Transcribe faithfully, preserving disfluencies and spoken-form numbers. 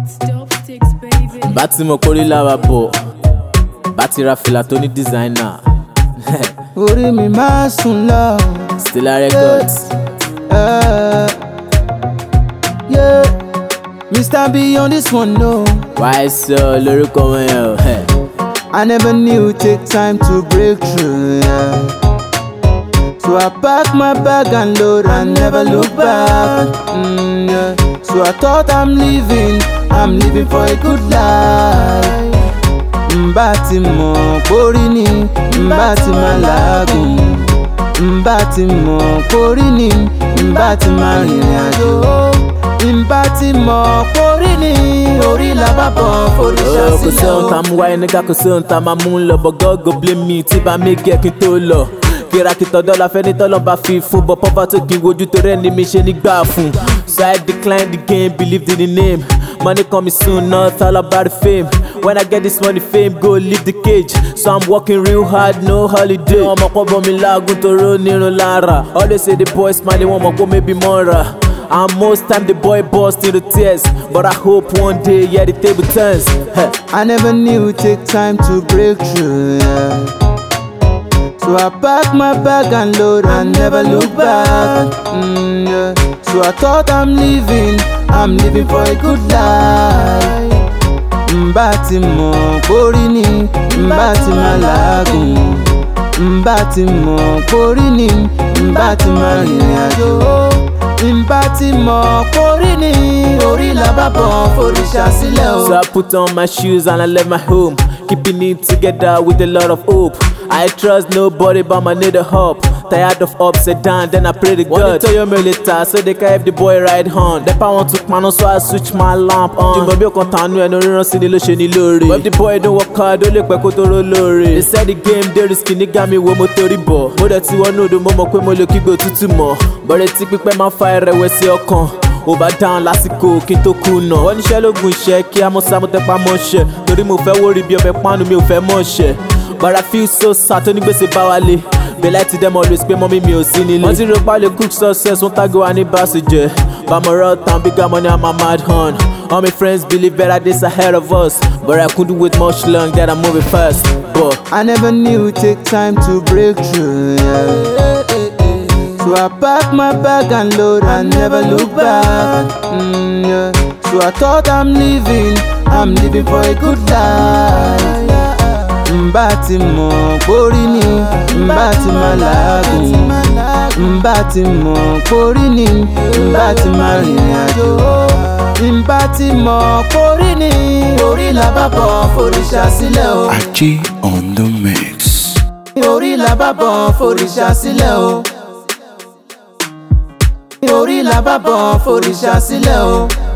It's dope sticks, baby. Bati mo kori lava bo. Bati ra fìlà tó ní designer. Orí mi máa sùn lọ. Stella Records. Uh, yeah. Mister B on this one, no. Why so lórúkọ wọn yẹn o? I never knew it take time to break through, yeah. So I pack my bag and load and never look back, mm, yeah. So I thought I'm living, I'm living for a good life. Mbá ti mọ̀ pórí ni, mbá ti máa làágùn. Mbá ti mọ̀ pórí ni, mbá ti máa rìnrìn àjò. Mbá ti mọ̀ pórí ni, orí la bá bọ̀ foríṣà sílẹ̀ o. Kò sí ohun tá a mú wáyé nígbà kò sí ohun tá a máa mú lọ. But God go blame me tí bá mi gẹ̀ kí n tó lọ. Kìràkìtọ̀ dọ́là fẹ́ ní tọ́lọ́ bá fi fún. But poverty kì í wojú torí ẹni mi ṣe nígbà fún. So I declined the game, believed in the name. Money coming soon, not all about the fame. When I get this money, fame, go leave the cage. So I'm working real hard, no holiday. Ọmọ pọ̀ bọ̀ mi lágùn toró nírun lára. Always say the boy smiling, wọ́n mọ̀ pé maybe mọ́ra. And most time the boy burst into tears. But I hope one day, yeah, the table turns. I never knew it take time to break through, yeah. So I pack my bag and load and never look back, mm, yeah. So I thought I'm living, I'm living for a good life. Mbá ti mọ̀ pórí ni, mbá ti máa làágùn. Mbá ti mọ̀ pórí ni, mbá ti máa rìnrìn àjò. Mbá ti mọ̀ pórí ni, orí la bá bọ̀ foríṣà sílẹ̀ o. So I put on my shoes and I left my home, keeping it together with a lot of hope. I trust nobody but my need a help. Tired of ups and downs, then I pray to God. Wọ́n ní tọ́yọ́ mi later, so they can have the boy ride on. Depa want to pan on, so I switch my lamp on. Jùmọ̀ bí ọkàn tánú ẹnu ríran sí ni ló ṣe ní lóore. But if the boy don't work hard, ó lè pẹ́ kó tó ró lóore. They said the game dey risky, nígbà mi wo mo torí bọ̀. Mo dẹ̀ ti wọnú odò, mo mọ̀ pé mo lè kígbe òtútù mọ̀. Bọ̀rẹ̀ tí pípẹ́ máa ń fa ìrẹ̀wẹ̀sì ọkàn. Ó bá dáhùn lásìkò kí n tó kùnà. Wọ́n níṣẹ́ lógun iṣẹ́ kí á mọ̀ sá mo tẹpá mọ́ṣẹ́. Torí mo fẹ́ wórí bí ọbẹ̀ pánu mi ò fẹ́ mọ̀ṣẹ́. But I feel so sad tó ní gbèsè bá wa lé. They like to them always pay mommy me ò sí nílé. Wọ́n ti rò pa lè cook success, wọ́n tàgé wa ní báṣì jẹ. Bàmọ̀rọ̀ town, bigger money, I'm a mad hun. All my friends believe better days ahead of us. But I couldn't wait much long that I'm moving fast. But I never knew it take time to break through, yeah. So I pack my bag and load and never look back, mm, yeah. So I thought I'm living, I'm living for a good life. Mbá ti mọ̀ pórí ni, mbá ti máa làágùn. Mbá ti mọ̀ pórí ni, mbá ti máa rìnrìn àjò. Mbá ti mọ̀ pórí ni, orí la bá bọ̀ foríṣà sílẹ̀ o. Achi on the mix. Orí la bá bọ̀ foríṣà sílẹ̀ o. Orí la bá bọ̀ foríṣà sílẹ̀ o.